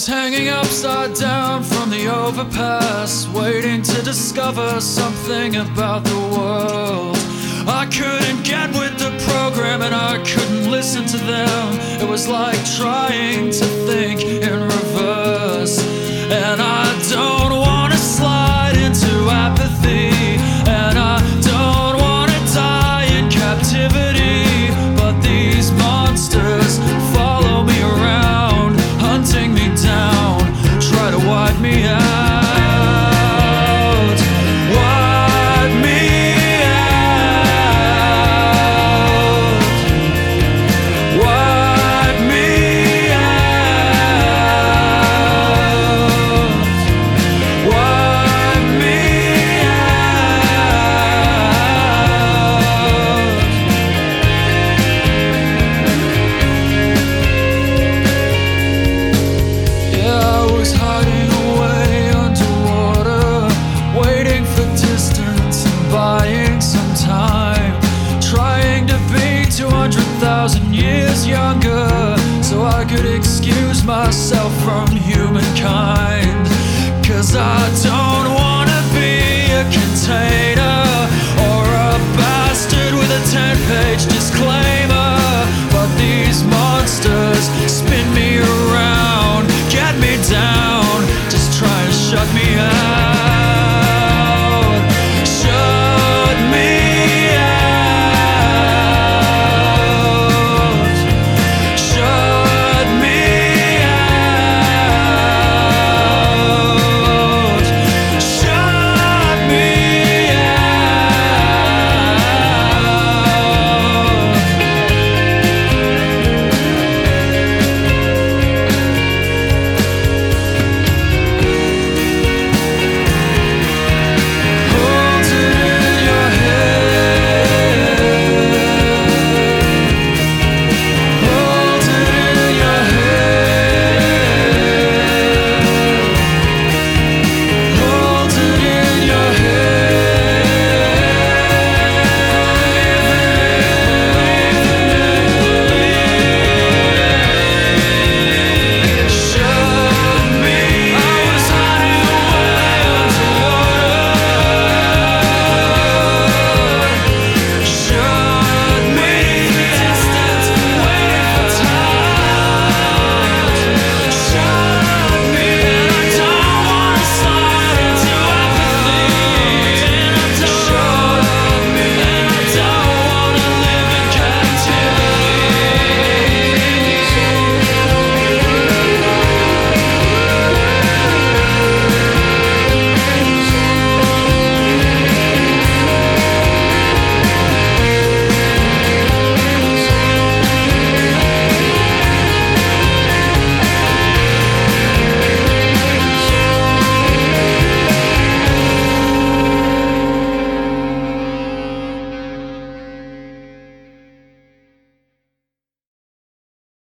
was hanging upside down from the overpass, waiting to discover something about the world. I couldn't get with the program and I couldn't listen to them. It was like trying to think in reverse. And I don't want to slide into apathy, and I don't want to die in captivity. But these monsters follow me around, hunting me down, try to wipe me out. Wipe me out. Wipe me out. Wipe me Yeah, I was hiding away underwater, waiting for distance and buying some time, trying to be 200,000 years younger so I could excuse myself from humankind. 'Cause I don't wanna be a container